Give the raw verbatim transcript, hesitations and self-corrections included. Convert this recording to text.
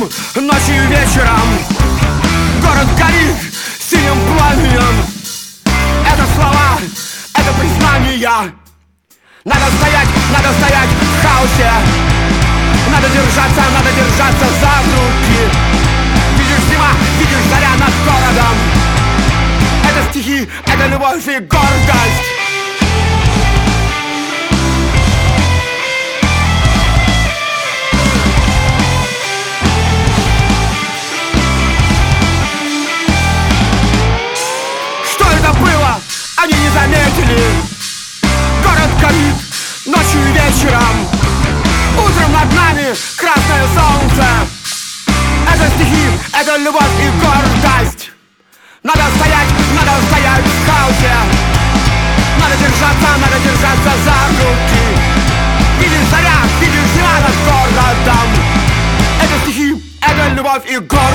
утром, ночью и вечером. Город горит синим пламенем. Это слова, это признания. Надо стоять, надо стоять в хаосе. Надо держаться, надо держаться за руки. Видишь зима, видишь заря над городом. Это стихи, это любовь и гордость. Что это было? Они не заметили. Город горит ночью и вечером. Утром над нами красное солнце. Это стихи, это любовь и гордость. Надо стоять, надо стоять в хаосе. Надо держаться, надо держаться за руки. Видишь заря, видишь зима над городом. Это стихи, это любовь и гордость.